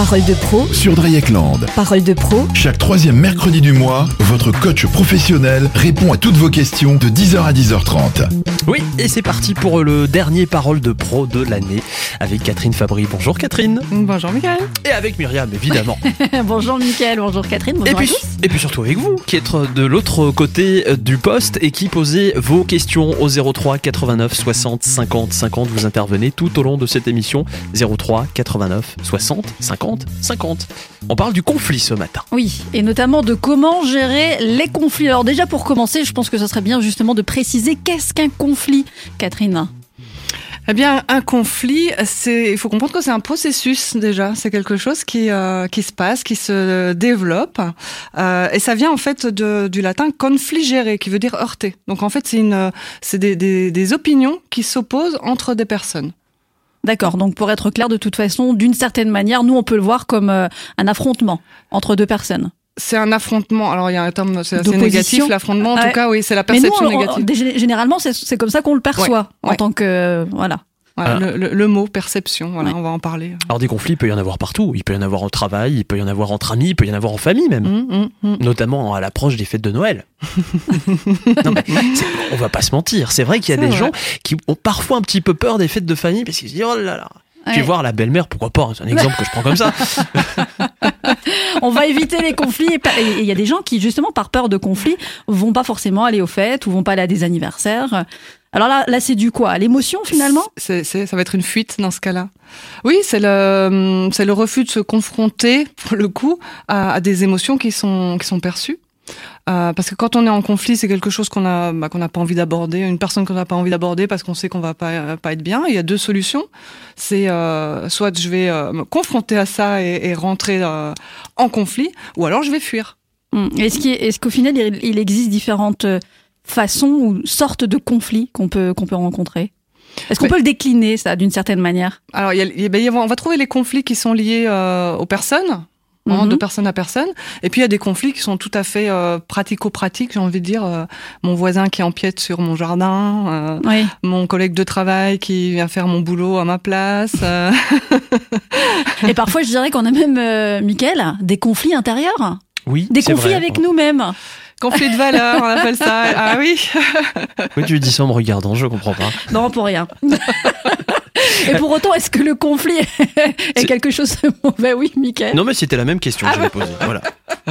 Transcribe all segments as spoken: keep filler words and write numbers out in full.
Parole de pro sur Dreieckland. Parole de pro. Chaque troisième mercredi du mois, votre coach professionnel répond à toutes vos questions de dix heures à dix heures trente. Oui, et c'est parti pour le dernier Parole de pro de l'année avec Catherine Fabry. Bonjour Catherine. Bonjour Mickaël. Et avec Myriam, évidemment. Bonjour Mickaël, bonjour Catherine, bonjour et puis, à tous. Et puis surtout avec vous, qui êtes de l'autre côté du poste et qui posez vos questions au zéro trois quatre-vingt-neuf soixante cinquante cinquante. Vous intervenez tout au long de cette émission. zéro trois quatre-vingt-neuf soixante cinquante cinquante. On parle du conflit ce matin. Oui, et notamment de comment gérer les conflits. Alors déjà pour commencer, je pense que ce serait bien justement de préciser qu'est-ce qu'un conflit, Catherine. Eh bien, un conflit, c'est, il faut comprendre que c'est un processus déjà. C'est quelque chose qui euh, qui se passe, qui se développe, euh, et ça vient en fait de, du latin confligere, qui veut dire heurter. Donc en fait, c'est une, c'est des, des, des opinions qui s'opposent entre des personnes. D'accord, donc pour être clair, de toute façon, d'une certaine manière, nous on peut le voir comme euh, un affrontement entre deux personnes. C'est un affrontement. Alors il y a un terme, c'est assez D'opposition. négatif. L'affrontement, en Ouais. tout cas, oui, c'est la perception Mais nous, on, négative. on, généralement, c'est, c'est comme ça qu'on le perçoit Ouais, en ouais. tant que euh, voilà. Voilà, Ah. le, le, le mot perception. Voilà, Ouais. on va en parler. Alors des conflits, il peut y en avoir partout. Il peut y en avoir au travail, il peut y en avoir entre amis, il peut y en avoir en famille même. Hum, hum, hum. Notamment à l'approche des fêtes de Noël. Non, mais c'est- on va pas se mentir. C'est vrai qu'il y a C'est des vrai. gens qui ont parfois un petit peu peur des fêtes de famille parce qu'ils se disent oh là là. Tu Ouais. vas voir la belle-mère, pourquoi pas. C'est un exemple que je prends comme ça. On va éviter les conflits. Et pas- et il y a des gens qui, justement, par peur de conflits, vont pas forcément aller aux fêtes ou vont pas aller à des anniversaires. Alors là, là c'est du quoi? L'émotion, finalement? C'est, c'est, ça va être une fuite dans ce cas-là. Oui, c'est le, c'est le refus de se confronter, pour le coup, à, à des émotions qui sont, qui sont perçues. Euh, parce que quand on est en conflit, c'est quelque chose qu'on a, bah, qu'on n'a pas envie d'aborder, une personne qu'on n'a pas envie d'aborder parce qu'on sait qu'on va pas, pas être bien. Il y a deux solutions. C'est euh, soit je vais euh, me confronter à ça et, et rentrer euh, en conflit, ou alors je vais fuir. Hum. Est-ce, qu'il, est-ce qu'au final, il, il existe différentes façons ou sortes de conflits qu'on peut, qu'on peut rencontrer? Est-ce qu'on Mais- peut le décliner, ça, d'une certaine manière? Alors, il y a, il y a- ben, il y a- on va trouver les conflits qui sont liés euh, aux personnes. Vraiment, Mhm. de personne à personne. Et puis il y a des conflits qui sont tout à fait euh, pratico-pratiques, j'ai envie de dire. Euh, mon voisin qui empiète sur mon jardin, euh, Oui. mon collègue de travail qui vient faire mon boulot à ma place. euh. Et parfois, je dirais qu'on a même, euh, Mickaël, des conflits intérieurs. Oui, Des c'est conflits vrai. avec nous-mêmes. Conflit de valeurs, on appelle ça. Ah oui. Oui, tu dis ça en me regardant, je comprends pas. Non, pour rien. Et pour autant, est-ce que le conflit est C'est- quelque chose de mauvais? Oui, Mickaël. Non, mais c'était la même question que j'avais posée. Voilà.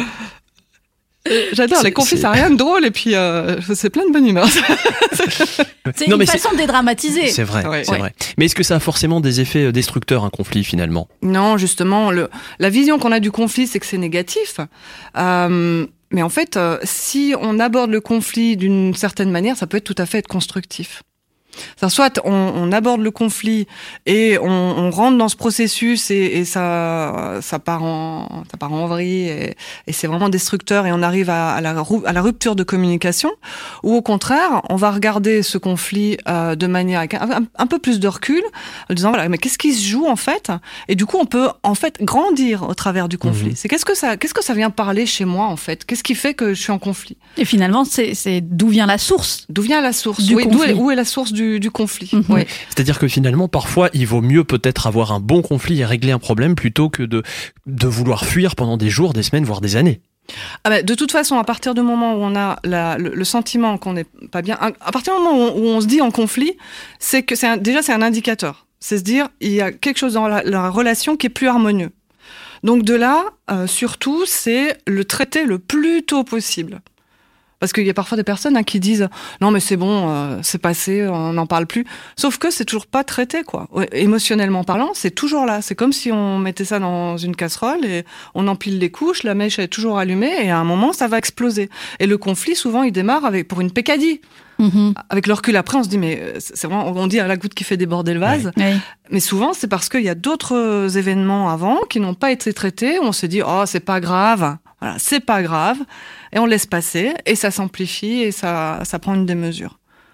J'adore, C'est- les conflits, c'est- ça n'a rien de drôle et puis euh, c'est plein de bonne humeur. C'est Non, une mais c'est- façon de dédramatiser. C'est vrai, Ouais. c'est Ouais. vrai. Mais est-ce que ça a forcément des effets destructeurs, un conflit, finalement? Non, justement, le, la vision qu'on a du conflit, c'est que c'est négatif. Euh, mais en fait, euh, si on aborde le conflit d'une certaine manière, ça peut être tout à fait être constructif. C'est-à-dire, soit on, on aborde le conflit et on, on rentre dans ce processus et, et ça, ça part en, ça part en vrille et, et c'est vraiment destructeur et on arrive à, à, la, rou- à la rupture de communication. Ou au contraire, on va regarder ce conflit euh, de manière avec un, un, un peu plus de recul, en disant voilà, mais qu'est-ce qui se joue en fait? Et du coup, on peut en fait grandir au travers du conflit. Mhm. C'est qu'est-ce que ça, qu'est-ce que ça vient parler chez moi en fait? Qu'est-ce qui fait que je suis en conflit? Et finalement, c'est, c'est d'où vient la source. D'où vient la source? Du Oui, d'où conflit. est, où est la source du, du conflit? Mhm. Oui. C'est-à-dire que finalement, parfois, il vaut mieux peut-être avoir un bon conflit et régler un problème plutôt que de, de vouloir fuir pendant des jours, des semaines, voire des années. Ah ben, de toute façon, à partir du moment où on a la, le, le sentiment qu'on n'est pas bien, à partir du moment où on, où on se dit en conflit, c'est que c'est un, déjà c'est un indicateur. C'est se dire il y a quelque chose dans la, la relation qui est plus harmonieux. Donc de là, euh, surtout, c'est le traiter le plus tôt possible. Parce qu'il y a parfois des personnes hein, qui disent non mais c'est bon, euh, c'est passé, on n'en parle plus. Sauf que c'est toujours pas traité quoi. Ouais, émotionnellement parlant, c'est toujours là. C'est comme si on mettait ça dans une casserole et on empile les couches, la mèche est toujours allumée et à un moment ça va exploser. Et le conflit souvent il démarre avec pour une pécadille. Mhm. Avec le recul après on se dit mais c'est vraiment on dit à la goutte qui fait déborder le vase. Oui. Mais souvent c'est parce qu'il y a d'autres événements avant qui n'ont pas été traités. Où on se dit oh c'est pas grave. Voilà, c'est pas grave, et on laisse passer, et ça s'amplifie, et ça, ça prend une démesure.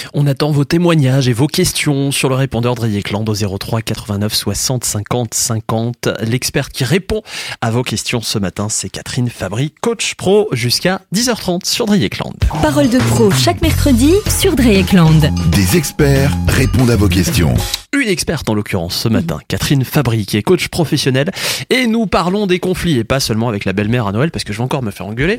On attend vos témoignages et vos questions sur le répondeur de Rayekland au zéro trois quatre-vingt-neuf soixante cinquante cinquante. L'experte qui répond à vos questions ce matin, c'est Catherine Fabry, coach pro jusqu'à dix heures trente sur Rayekland. Parole de pro chaque mercredi sur Rayekland. Des experts répondent à vos questions. Une experte en l'occurrence ce matin, Catherine Fabry, qui est coach professionnel, et nous parlons des conflits, et pas seulement avec la belle-mère à Noël, parce que je vais encore me faire engueuler.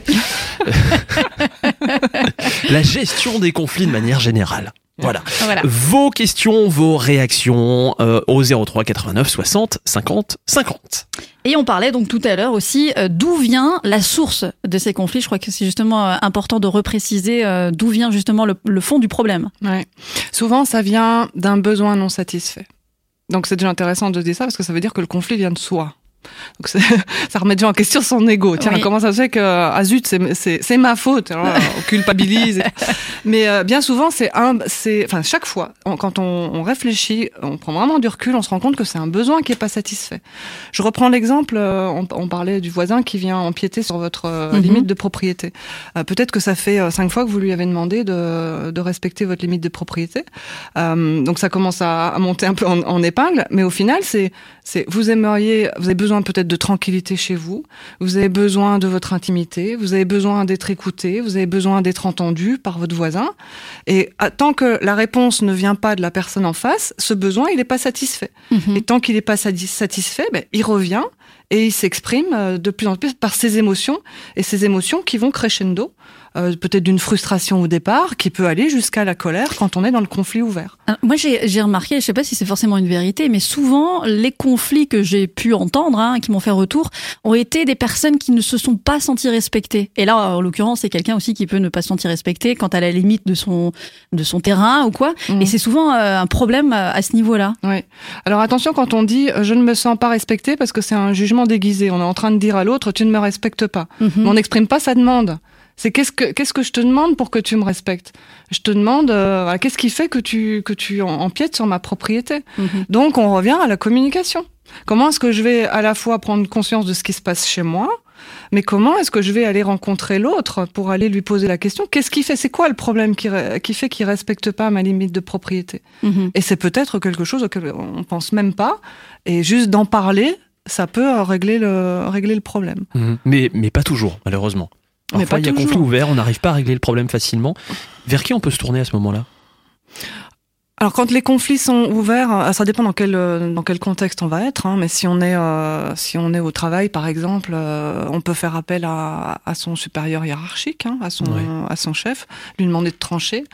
La gestion des conflits de manière générale. Voilà. Voilà. Vos questions, vos réactions euh, au zéro trois quatre-vingt-neuf soixante cinquante cinquante. Et on parlait donc tout à l'heure aussi euh, d'où vient la source de ces conflits. Je crois que c'est justement euh, important de repréciser euh, d'où vient justement le, le fond du problème. Ouais. Souvent, ça vient d'un besoin non satisfait. Donc c'est déjà intéressant de dire ça parce que ça veut dire que le conflit vient de soi. Donc c'est, ça remet déjà en question son ego. Tiens, oui. Comment ça se fait que ah zut, c'est c'est c'est ma faute. Alors, on culpabilise. Et mais euh, bien souvent, c'est un, c'est, enfin chaque fois, on, quand on, on réfléchit, on prend vraiment du recul, on se rend compte que c'est un besoin qui est pas satisfait. Je reprends l'exemple. Euh, on, on parlait du voisin qui vient empiéter sur votre euh, mm-hmm. limite de propriété. Euh, peut-être que ça fait euh, cinq fois que vous lui avez demandé de de respecter votre limite de propriété. Euh, donc ça commence à, à monter un peu en, en épingle. Mais au final, c'est c'est vous aimeriez, vous avez besoin peut-être de tranquillité chez vous, vous avez besoin de votre intimité, vous avez besoin d'être écouté, vous avez besoin d'être entendu par votre voisin. Et tant que la réponse ne vient pas de la personne en face, ce besoin, il n'est pas satisfait. Mmh. Et tant qu'il n'est pas satisfait, ben, il revient et il s'exprime de plus en plus par ses émotions, et ces émotions qui vont crescendo. Euh, peut-être d'une frustration au départ, qui peut aller jusqu'à la colère quand on est dans le conflit ouvert. Alors, moi, j'ai, j'ai remarqué, je sais pas si c'est forcément une vérité, mais souvent, les conflits que j'ai pu entendre, hein, qui m'ont fait retour, ont été des personnes qui ne se sont pas senties respectées. Et là, en l'occurrence, c'est quelqu'un aussi qui peut ne pas se sentir respecté quand à la limite de son, de son terrain ou quoi. Mmh. Et c'est souvent euh, un problème à ce niveau-là. Oui. Alors attention quand on dit euh, « je ne me sens pas respecté » parce que c'est un jugement déguisé. On est en train de dire à l'autre « tu ne me respectes pas mmh. ». Mais on n'exprime pas sa demande. C'est qu'est-ce que qu'est-ce que je te demande pour que tu me respectes ? Je te demande euh, qu'est-ce qui fait que tu que tu empiètes sur ma propriété ? Mm-hmm. Donc on revient à la communication. Comment est-ce que je vais à la fois prendre conscience de ce qui se passe chez moi, mais comment est-ce que je vais aller rencontrer l'autre pour aller lui poser la question ? Qu'est-ce qui fait ? C'est quoi le problème qui qui fait qu'il respecte pas ma limite de propriété ? Mm-hmm. Et c'est peut-être quelque chose auquel on pense même pas, et juste d'en parler, ça peut régler le régler le problème. Mm-hmm. Mais mais pas toujours, malheureusement. Parfois, il y a conflit ouvert, on n'arrive pas à régler le problème facilement. Vers qui on peut se tourner à ce moment-là ? Alors quand les conflits sont ouverts, ça dépend dans quel dans quel contexte on va être. Hein, mais si on est euh, si on est au travail par exemple, euh, on peut faire appel à, à son supérieur hiérarchique, hein, à son oui. à son chef, lui demander de trancher.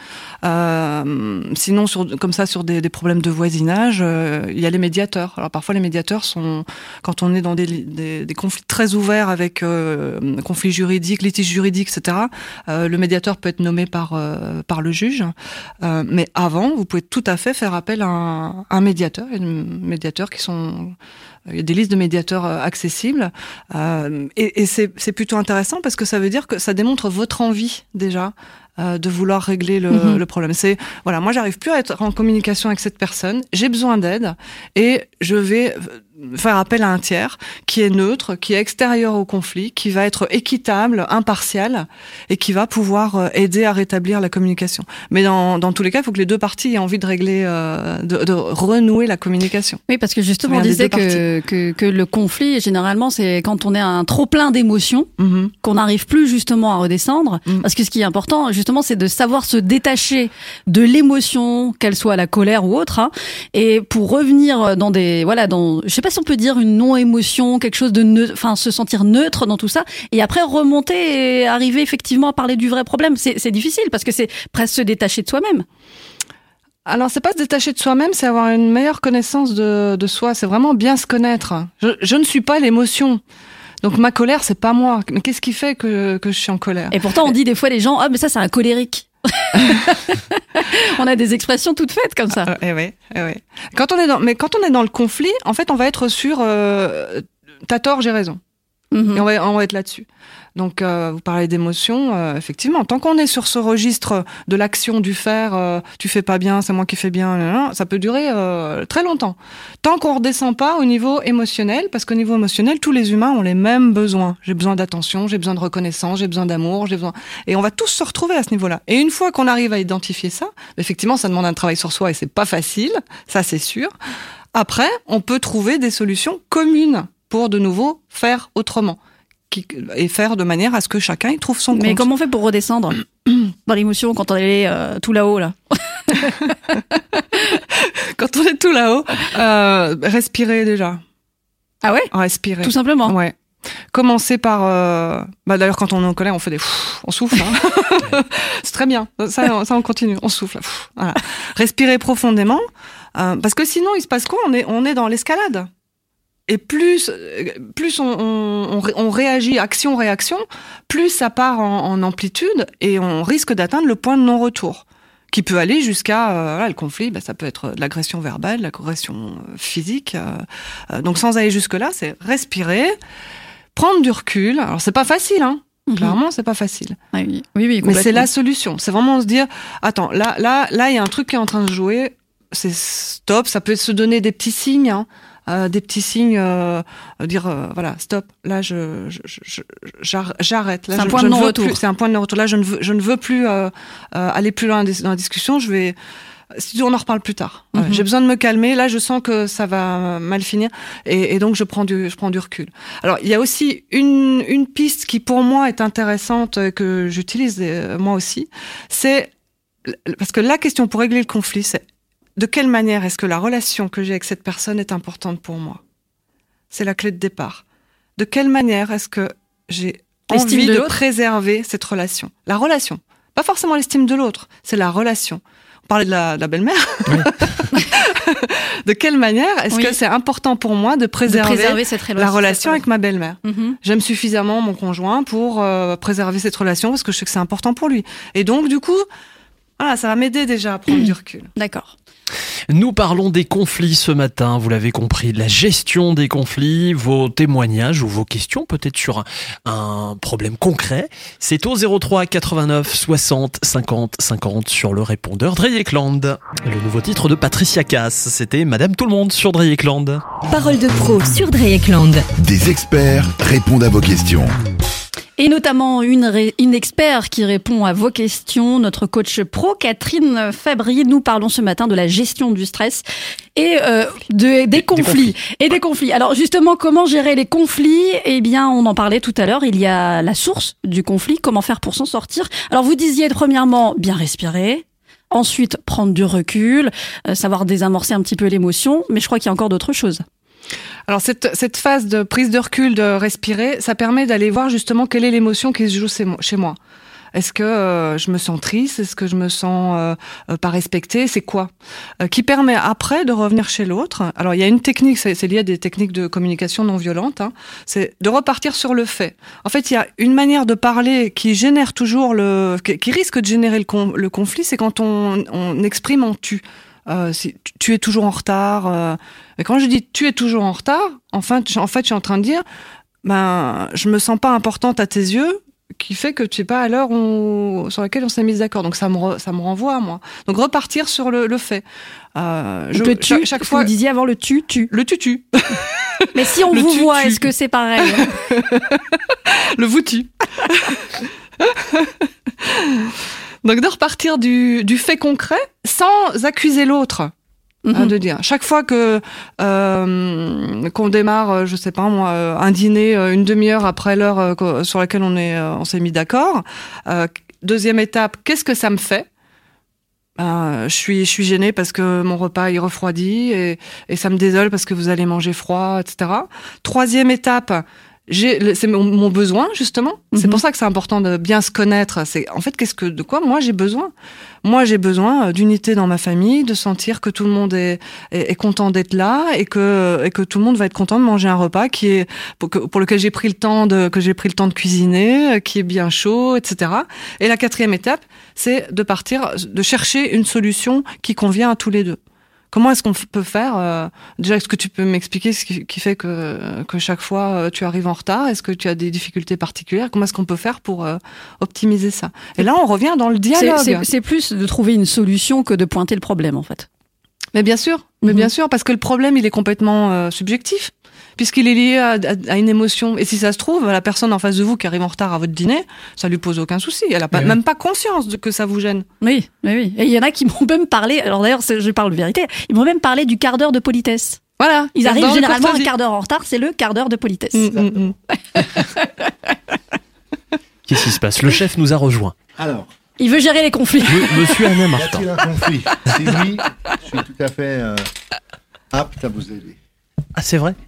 Euh, sinon sur comme ça sur des, des problèmes de voisinage, euh, il y a les médiateurs. Alors parfois les médiateurs sont quand on est dans des des, des conflits très ouverts avec euh, conflits juridiques, litiges juridiques, et cetera. Euh, le médiateur peut être nommé par euh, par le juge. Euh, mais avant, vous pouvez tout à fait faire appel à un, un médiateur. Il y a des médiateurs qui sont, il y a des listes de médiateurs accessibles, euh, et, et c'est, c'est plutôt intéressant parce que ça veut dire que ça démontre votre envie déjà euh, de vouloir régler le, mmh. le problème. C'est voilà, moi j'arrive plus à être en communication avec cette personne, j'ai besoin d'aide et je vais faire appel à un tiers qui est neutre, qui est extérieur au conflit, qui va être équitable, impartial et qui va pouvoir aider à rétablir la communication. Mais dans, dans tous les cas, il faut que les deux parties aient envie de régler, euh, de, de renouer la communication. Oui, parce que justement, on disait que, que, que le conflit, généralement, c'est quand on est un trop plein d'émotions, mm-hmm. qu'on n'arrive plus justement à redescendre. Mm. Parce que ce qui est important, justement, c'est de savoir se détacher de l'émotion, qu'elle soit la colère ou autre, hein, et pour revenir dans des, voilà, dans, je sais pas si on peut dire une non-émotion, quelque chose de neutre, enfin se sentir neutre dans tout ça, et après remonter et arriver effectivement à parler du vrai problème. C'est, c'est difficile parce que c'est presque se détacher de soi-même. Alors c'est pas se détacher de soi-même, c'est avoir une meilleure connaissance de, de soi. C'est vraiment bien se connaître. Je, je ne suis pas l'émotion. Donc ma colère, c'est pas moi. Mais qu'est-ce qui fait que, que je suis en colère ? Et pourtant on dit des fois les gens, ah mais ça c'est un colérique. On a des expressions toutes faites comme ça. Euh, eh ouais, eh ouais. Quand on est dans, mais quand on est dans le conflit, en fait, on va être sur euh, t'as tort, j'ai raison. Mmh. Et on va, on va être là-dessus. Donc, euh, vous parlez d'émotion, euh, effectivement. Tant qu'on est sur ce registre de l'action, du faire, euh, tu fais pas bien, c'est moi qui fais bien, là, là, ça peut durer euh, très longtemps. Tant qu'on redescend pas au niveau émotionnel, parce qu'au niveau émotionnel, tous les humains ont les mêmes besoins. J'ai besoin d'attention, j'ai besoin de reconnaissance, j'ai besoin d'amour, j'ai besoin... Et on va tous se retrouver à ce niveau-là. Et une fois qu'on arrive à identifier ça, effectivement, ça demande un travail sur soi et c'est pas facile, ça c'est sûr. Après, on peut trouver des solutions communes pour de nouveau faire autrement. Qui, et faire de manière à ce que chacun y trouve son compte. Mais comment on fait pour redescendre dans l'émotion quand on est euh, tout là-haut là? Quand on est tout là-haut, euh, respirer déjà. Ah ouais? Respirer. Tout simplement. Ouais. Commencer par. Euh... Bah d'ailleurs, quand on est en colère, on fait des. Pff, on souffle. Hein. C'est très bien. Ça, ça, on continue. On souffle. Pff, voilà. Respirer profondément, euh, parce que sinon, il se passe quoi? On est, on est dans l'escalade. Et plus, plus on, on, on réagit action-réaction, plus ça part en, en amplitude et on risque d'atteindre le point de non-retour, qui peut aller jusqu'à euh, voilà, le conflit. Bah, ça peut être de l'agression verbale, de l'agression physique. Euh, donc sans aller jusque là, c'est respirer, prendre du recul. Alors c'est pas facile, hein. Mm-hmm. Clairement, c'est pas facile. Ah oui, oui, oui. Mais c'est la solution. C'est vraiment se dire, attends, là, là, là, il y a un truc qui est en train de jouer. C'est stop. Ça peut se donner des petits signes. Hein. Euh, des petits signes, euh, dire euh, voilà, stop. Là, je, je, je, j'arrête. Là, c'est un je, point je de ne veux non-retour. plus, c'est un point de non-retour. Là, je ne veux, je ne veux plus euh, euh, aller plus loin dans la discussion. Je vais, si on en reparle plus tard. Mm-hmm. Ouais, j'ai besoin de me calmer. Là, je sens que ça va mal finir, et, et donc je prends du, je prends du recul. Alors, il y a aussi une, une piste qui pour moi est intéressante que j'utilise euh, moi aussi. C'est parce que la question pour régler le conflit, c'est de quelle manière est-ce que la relation que j'ai avec cette personne est importante pour moi? C'est la clé de départ. De quelle manière est-ce que j'ai envie de, de préserver cette relation? La relation. Pas forcément l'estime de l'autre, c'est la relation. On parlait de la, de la belle-mère. Oui. De quelle manière est-ce oui. que c'est important pour moi de préserver, de préserver cette relation, la relation avec ma belle-mère? Mm-hmm. J'aime suffisamment mon conjoint pour euh, préserver cette relation parce que je sais que c'est important pour lui. Et donc, du coup, voilà, ça va m'aider déjà à prendre mmh. du recul. D'accord. Nous parlons des conflits ce matin, vous l'avez compris, de la gestion des conflits, vos témoignages ou vos questions peut-être sur un, un problème concret. C'est au zéro trois quatre-vingt-neuf soixante cinquante cinquante sur le répondeur Dreyeckland. Le nouveau titre de Patricia Cass, c'était Madame Tout-le-Monde sur Dreyeckland. Parole de pro sur Dreyeckland. Des experts répondent à vos questions. Et notamment une, ré, une expert qui répond à vos questions, notre coach pro, Catherine Fabry. Nous parlons ce matin de la gestion du stress et euh, de, des, des, conflits, des conflits. Et des conflits. Alors justement, comment gérer les conflits? Eh bien, on en parlait tout à l'heure. Il y a la source du conflit. Comment faire pour s'en sortir? Alors vous disiez premièrement, bien respirer. Ensuite, prendre du recul, euh, savoir désamorcer un petit peu l'émotion. Mais je crois qu'il y a encore d'autres choses. Alors cette, cette phase de prise de recul, de respirer, ça permet d'aller voir justement quelle est l'émotion qui se joue chez moi. Est-ce que euh, je me sens triste? Est-ce que je me sens euh, euh, pas respectée? C'est quoi euh, qui permet après de revenir chez l'autre? Alors il y a une technique, c'est, c'est lié à des techniques de communication non violente, hein, c'est de repartir sur le fait. En fait, il y a une manière de parler qui génère toujours le, qui, qui risque de générer le, con, le conflit, c'est quand on, on exprime en tu. Euh, si tu, tu es toujours en retard. Euh, et quand je dis tu es toujours en retard, en fait, en fait, je suis en train de dire, ben, je me sens pas importante à tes yeux, qui fait que tu es pas à l'heure où, sur laquelle on s'est mis d'accord. Donc ça me, re, ça me renvoie à moi. Donc repartir sur le, le fait. Euh, je, le tu, chaque, chaque fois, vous disiez avant le tu, tu. Le tu, tu. Mais si on le vous tu, voit, tu. Est-ce que c'est pareil? Le vous tu. Donc de repartir du, du fait concret sans accuser l'autre. Mm-hmm. Hein, de dire chaque fois que euh, qu'on démarre, je sais pas moi, un dîner une demi-heure après l'heure euh, sur laquelle on est, euh, on s'est mis d'accord. Euh, deuxième étape, qu'est-ce que ça me fait? Ben, je suis, je suis gênée parce que mon repas il refroidit et, et ça me désole parce que vous allez manger froid, et cetera. Troisième étape. J'ai, c'est mon, mon besoin justement. Mm-hmm. C'est pour ça que c'est important de bien se connaître. C'est en fait qu'est-ce que de quoi moi j'ai besoin. Moi j'ai besoin d'unité dans ma famille, de sentir que tout le monde est, est, est content d'être là et que et que tout le monde va être content de manger un repas qui est pour, que, pour lequel j'ai pris le temps de que j'ai pris le temps de cuisiner, qui est bien chaud, et cetera. Et la quatrième étape, c'est de partir, de chercher une solution qui convient à tous les deux. Comment est-ce qu'on f- peut faire euh, déjà, est-ce que tu peux m'expliquer ce qui, qui fait que, que chaque fois euh, tu arrives en retard? Est-ce que tu as des difficultés particulières? Comment est-ce qu'on peut faire pour euh, optimiser ça? Et là, on revient dans le dialogue. C'est, c'est, c'est plus de trouver une solution que de pointer le problème, en fait. Mais bien sûr, mais Mhm. bien sûr, parce que le problème, il est complètement euh, subjectif, puisqu'il est lié à, à, à une émotion. Et si ça se trouve, la personne en face de vous qui arrive en retard à votre dîner, ça lui pose aucun souci. Elle a pas, Oui. même pas conscience de que ça vous gêne. Oui, oui, oui. Et il y en a qui m'ont même parlé, alors d'ailleurs, c'est- je parle de vérité, ils m'ont même parlé du quart d'heure de politesse. Voilà. Ils Dans arrivent le généralement un courtoisie. quart d'heure en retard, c'est le quart d'heure de politesse. Mm, mm, mm. Qu'est-ce qui se passe? Le chef nous a rejoint. Alors, Il veut gérer les conflits. Me- Monsieur Anna y Martin. a-t-il un conflit? Si oui, je suis tout à fait euh, apte à vous aider. Ah, c'est vrai?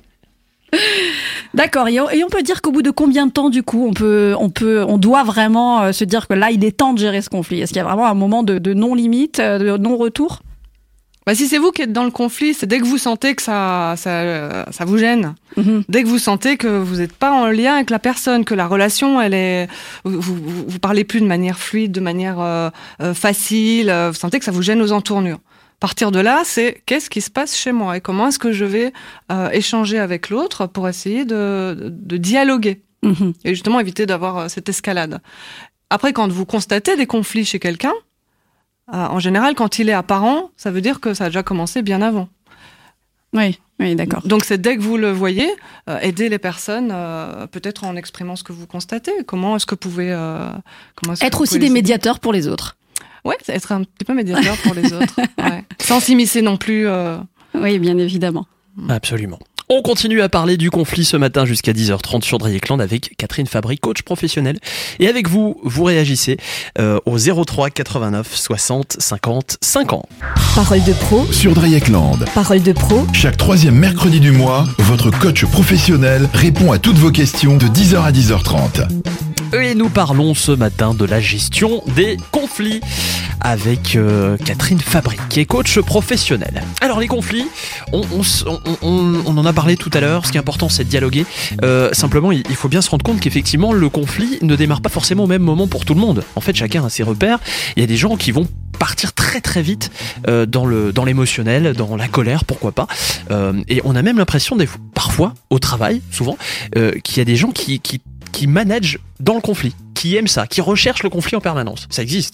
D'accord. Et on, et on peut dire qu'au bout de combien de temps, du coup, on peut, on peut, on doit vraiment euh, se dire que là, il est temps de gérer ce conflit. Est-ce qu'il y a vraiment un moment de, de non limite, euh, de non retour? Bah, si c'est vous qui êtes dans le conflit, c'est dès que vous sentez que ça, ça, euh, ça vous gêne. Mhm. Dès que vous sentez que vous n'êtes pas en lien avec la personne, que la relation, elle est, vous, vous, vous parlez plus de manière fluide, de manière euh, euh, facile, euh, vous sentez que ça vous gêne aux entournures. Partir de là, c'est qu'est-ce qui se passe chez moi et comment est-ce que je vais euh, échanger avec l'autre pour essayer de, de, de dialoguer Mhm. et justement éviter d'avoir euh, cette escalade. Après, quand vous constatez des conflits chez quelqu'un, euh, en général, quand il est apparent, ça veut dire que ça a déjà commencé bien avant. Oui, oui, d'accord. Donc c'est dès que vous le voyez, euh, aider les personnes, euh, peut-être en exprimant ce que vous constatez. Comment est-ce que vous pouvez... Euh, comment est-ce que Être vous aussi pouvez des les aider? médiateurs pour les autres. Ouais, c'est être un petit peu médiateur pour les autres. Ouais. Sans s'immiscer non plus. Euh... Oui, bien évidemment. Absolument. On continue à parler du conflit ce matin jusqu'à dix heures trente sur Dreyekland avec Catherine Fabry, coach professionnel. Et avec vous, vous réagissez euh, au zéro trois quatre-vingt-neuf soixante cinquante cinquante. Parole de pro, Sur Dreyekland, parole de pro, chaque troisième mercredi du mois, votre coach professionnel répond à toutes vos questions de dix heures à dix heures trente. Et nous parlons ce matin de la gestion des conflits avec euh, Catherine Fabry, qui est coach professionnel. Alors les conflits, on, on, s- on, on, on en a parlé tout à l'heure, ce qui est important c'est de dialoguer. Euh, simplement, il, il faut bien se rendre compte qu'effectivement le conflit ne démarre pas forcément au même moment pour tout le monde. En fait, chacun a ses repères. Il y a des gens qui vont partir très très vite euh, dans le dans l'émotionnel, dans la colère, pourquoi pas. Euh, et on a même l'impression, des fois, parfois, au travail, souvent, euh, qu'il y a des gens qui, qui qui managent dans le conflit, qui aiment ça, qui recherchent le conflit en permanence. Ça existe.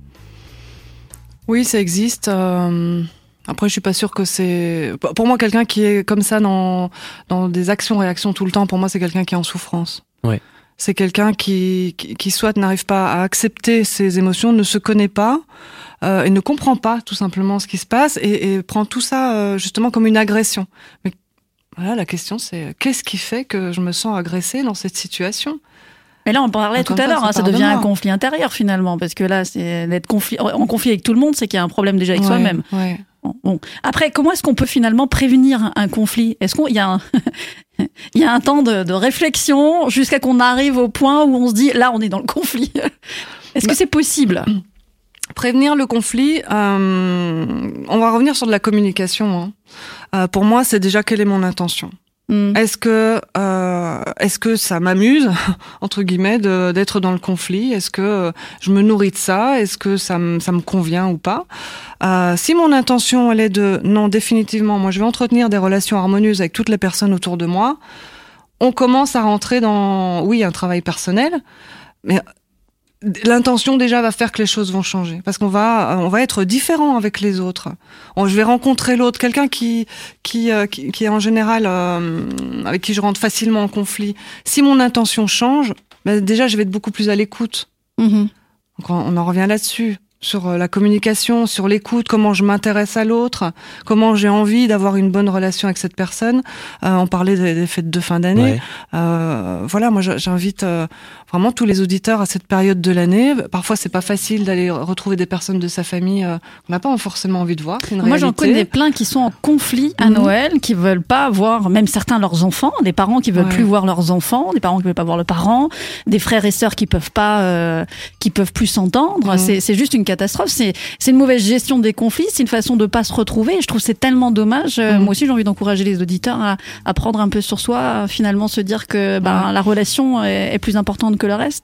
Oui, ça existe. Euh... Après, je suis pas sûre que c'est... Pour moi, quelqu'un qui est comme ça dans, dans des actions-réactions tout le temps, pour moi, c'est quelqu'un qui est en souffrance. Ouais. C'est quelqu'un qui, qui, qui soit n'arrive pas à accepter ses émotions, ne se connaît pas euh, et ne comprend pas tout simplement ce qui se passe et, et prend tout ça euh, justement comme une agression. Mais voilà, la question c'est qu'est-ce qui fait que je me sens agressée dans cette situation ? Mais là, on parlait Encore tout à une fois, l'heure, ça hein, ça part de devient un moi. conflit intérieur finalement, parce que là, c'est d'être conflit, en conflit avec tout le monde, c'est qu'il y a un problème déjà avec Ouais, soi-même. ouais. Bon, bon. Après, comment est-ce qu'on peut finalement prévenir un conflit? Est-ce qu'il y a un, il y a un temps de, de réflexion jusqu'à qu'on arrive au point où on se dit, là, on est dans le conflit. Est-ce que Bah, c'est possible? Prévenir le conflit, euh, on va revenir sur de la communication. Hein. Euh, pour moi, c'est déjà quelle est mon intention. Hmm. Est-ce que euh, est-ce que ça m'amuse entre guillemets de, d'être dans le conflit? Est-ce que euh, je me nourris de ça? Est-ce que ça me ça me convient ou pas? euh, Si mon intention elle est de non définitivement, moi je vais entretenir des relations harmonieuses avec toutes les personnes autour de moi. On commence à rentrer dans oui un travail personnel, mais l'intention déjà va faire que les choses vont changer parce qu'on va on va être différent avec les autres. On, je vais rencontrer l'autre, quelqu'un qui qui, euh, qui qui est en général euh, avec qui je rentre facilement en conflit. Si mon intention change, ben déjà je vais être beaucoup plus à l'écoute. Mhm. Donc on, on en revient là-dessus sur la communication, sur l'écoute, comment je m'intéresse à l'autre, comment j'ai envie d'avoir une bonne relation avec cette personne. Euh, on parlait des, des fêtes de fin d'année. Ouais. Euh, voilà, moi j'invite euh, vraiment tous les auditeurs à cette période de l'année. Parfois c'est pas facile d'aller retrouver des personnes de sa famille euh, qu'on n'a pas forcément envie de voir. C'est une Moi, j'en réalité. connais plein qui sont en conflit à Mhm. Noël, qui veulent pas voir, même certains leurs enfants, des parents qui veulent Ouais. plus voir leurs enfants, des parents qui veulent pas voir leurs parents, des frères et sœurs qui peuvent pas, euh, qui peuvent plus s'entendre. Mhm. C'est, c'est juste une catastrophe. C'est, c'est une mauvaise gestion des conflits. C'est une façon de pas se retrouver. Et je trouve que c'est tellement dommage. Euh, Mhm. Moi aussi, j'ai envie d'encourager les auditeurs à, à prendre un peu sur soi, à finalement se dire que ben, Ouais. la relation est, est plus importante que le reste.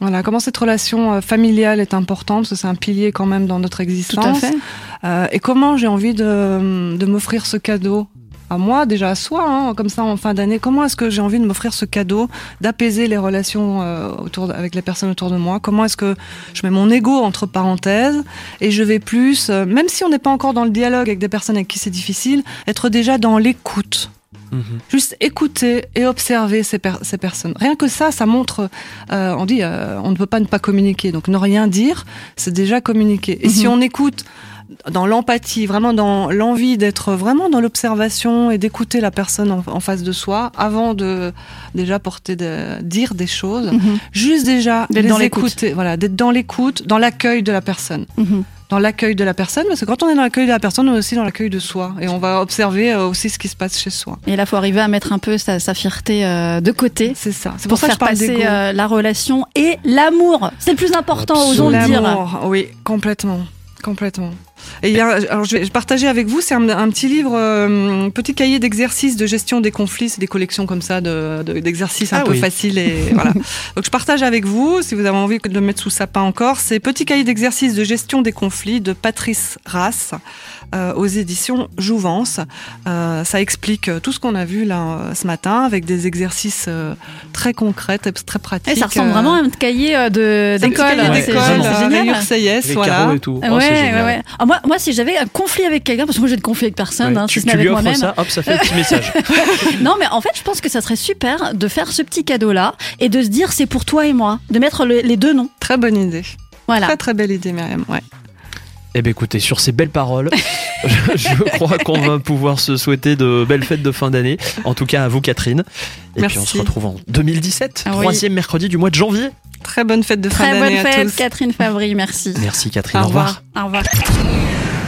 Voilà, comment cette relation euh, familiale est importante, parce que c'est un pilier quand même dans notre existence. Tout à fait. Euh, et comment j'ai envie de, de m'offrir ce cadeau à moi, déjà à soi, hein, comme ça en fin d'année. Comment est-ce que j'ai envie de m'offrir ce cadeau, d'apaiser les relations euh, autour de, avec les personnes autour de moi? Comment est-ce que je mets mon ego entre parenthèses et je vais plus, euh, même si on n'est pas encore dans le dialogue avec des personnes avec qui c'est difficile, être déjà dans l'écoute. Mmh. Juste écouter et observer ces, per- ces personnes. Rien que ça, ça montre, euh, on dit, euh, on ne peut pas ne pas communiquer. Donc ne rien dire, c'est déjà communiquer. Et mmh. si on écoute dans l'empathie, vraiment dans l'envie d'être vraiment dans l'observation et d'écouter la personne en, en face de soi avant de déjà porter de, dire des choses, mmh. juste déjà d'être les dans écouter, l'écoute. Voilà, d'être dans l'écoute, dans l'accueil de la personne. Mmh. Dans l'accueil de la personne, parce que quand on est dans l'accueil de la personne, on est aussi dans l'accueil de soi. Et on va observer euh, aussi ce qui se passe chez soi. Et là, il faut arriver à mettre un peu sa, sa fierté euh, de côté. C'est ça. C'est pour, pour ça faire que je parle passer euh, la relation et l'amour. C'est le plus important, osons le dire. L'amour, oui, complètement. Complètement. Et il y a, alors je vais partager avec vous, c'est un, un petit livre, euh, petit cahier d'exercices de gestion des conflits, c'est des collections comme ça de, de, d'exercices un ah peu oui. faciles et voilà. Donc je partage avec vous, si vous avez envie de le mettre sous sapin encore, c'est petit cahier d'exercices de gestion des conflits de Patrice Rass euh, aux éditions Jouvence. Euh, ça explique tout ce qu'on a vu là ce matin avec des exercices euh, très concrets, très pratiques. Et ça ressemble euh, vraiment à un cahier de d'école, c'est, ouais, d'école, c'est, c'est génial. C I S, voilà. Et tout. Oh, ouais, ouais, ouais. Ah, moi, moi, si j'avais un conflit avec quelqu'un, parce que moi j'ai de conflit avec personne, ouais, hein, tu, si ce n'est tu avec lui offres moi-même. ça, hop, ça fait un petit message. Non, mais en fait, je pense que ça serait super de faire ce petit cadeau-là et de se dire c'est pour toi et moi, de mettre le, les deux noms. Très bonne idée. Voilà. Très très belle idée, Myriam. Ouais. Eh bien écoutez, sur ces belles paroles, je, je crois qu'on va pouvoir se souhaiter de belles fêtes de fin d'année. En tout cas à vous Catherine. Et Merci. puis on se retrouve en deux mille dix-sept, ah, troisième oui. mercredi du mois de janvier. Très bonne fête de fin Très d'année bonne à fête, tous. Catherine Fabry, merci. Merci Catherine, au au revoir. revoir. Au revoir.